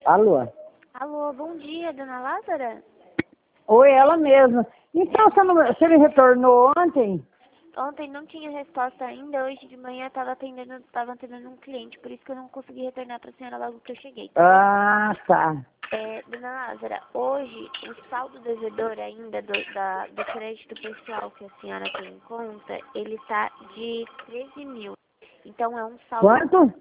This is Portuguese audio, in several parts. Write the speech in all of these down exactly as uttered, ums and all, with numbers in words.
Alô? Alô, bom dia, dona Lázara? Oi, ela mesma. Então, você, não, você me retornou ontem? Ontem não tinha resposta ainda, hoje de manhã estava atendendo, tava atendendo um cliente, por isso que eu não consegui retornar para a senhora logo que eu cheguei, tá bom? Ah, tá. É, dona Lázara, hoje o saldo devedor ainda do, da, do crédito pessoal que a senhora tem em conta, ele está de treze mil. Então é um saldo Quanto?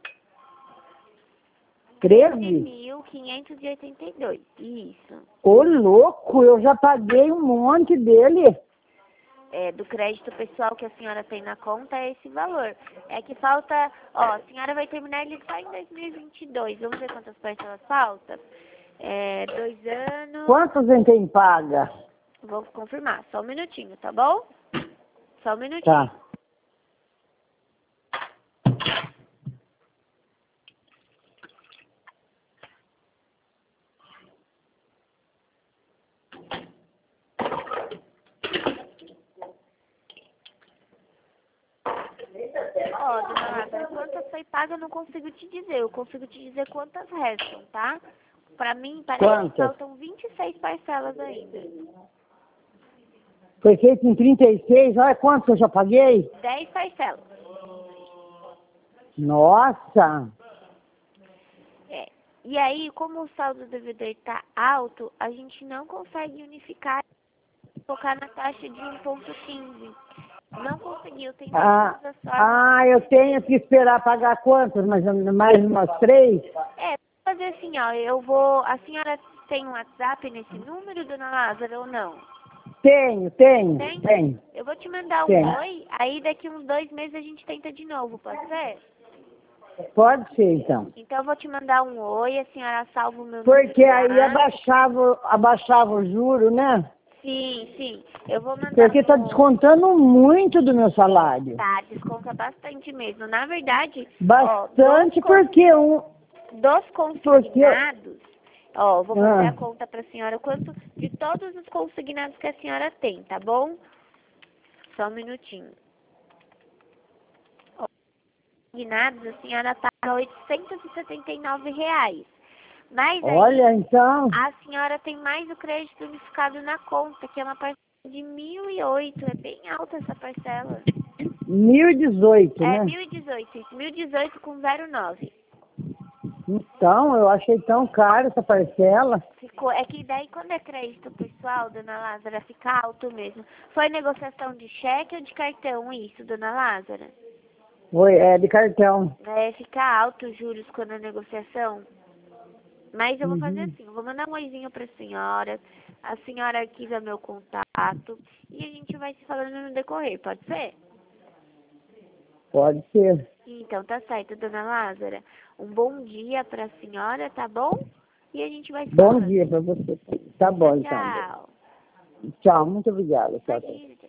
treze treze? mil quinhentos e oitenta e dois. Isso. Ô, louco, eu já paguei um monte dele. É, do crédito pessoal que a senhora tem na conta é esse valor. É que falta, ó, a senhora vai terminar ele só em dois mil e vinte e dois. Vamos ver quantas parcelas faltam? É, dois anos. Quantos em quem paga? Vou confirmar, só um minutinho, tá bom? Só um minutinho. Tá. Ó, dona Lázara, quantas foi paga eu não consigo te dizer. Eu consigo te dizer quantas restam, tá? Pra mim, parece que Quantas? faltam vinte e seis parcelas ainda. Foi feito em trinta e seis, olha quanto que eu já paguei. dez parcelas. Nossa. É. E aí, como o saldo do devedor está alto, a gente não consegue unificar e focar na taxa de um ponto quinze. Não conseguiu, tem Ah, todas as formas. ah, eu tenho que esperar pagar quantas? Mais, mais umas três? É, vou fazer assim, ó, eu vou... A senhora tem um WhatsApp nesse número, dona Lázara, ou não? Tenho, tenho, Tem? tenho. Eu vou te mandar um Tenho. oi, aí daqui uns dois meses a gente tenta de novo, pode ser? Pode ser, então. Então eu vou te mandar um oi, a senhora salva o meu Porque número aí lá. abaixava, abaixava o juro, né? Sim, sim. Eu vou mandar Porque tá um... descontando muito do meu salário. Tá, desconta bastante mesmo. Na verdade, Bastante ó, dos, porque um... dos Porque... consignados, ó, vou fazer a Ah, conta pra senhora quanto de todos os consignados que a senhora tem, tá bom? Só um minutinho. Ó, consignados, a senhora paga oitocentos e setenta e nove reais. Mas olha, aí, então... a senhora tem mais o crédito unificado na conta, que é uma parcela de mil e oito. É bem alta essa parcela. mil e dezoito, É né? mil e dezoito, isso. mil e dezoito com zero nove. Então, eu achei tão caro essa parcela. Ficou, é que daí quando é crédito pessoal, dona Lázara, fica alto mesmo. Foi negociação de cheque ou de cartão isso, dona Lázara? Foi, é de cartão. É, fica alto os juros quando é negociação. Mas eu vou fazer Uhum. assim, eu vou mandar um oizinho pra senhora, a senhora arquiva meu contato e a gente vai se falando no decorrer, pode ser? Pode ser. Então tá certo, dona Lázara. Um bom dia pra senhora, tá bom? E a gente vai se Bom falando. dia para você. Tá Tchau, bom, então. tchau. Tchau, muito obrigada. Tchau, tchau. Imagina.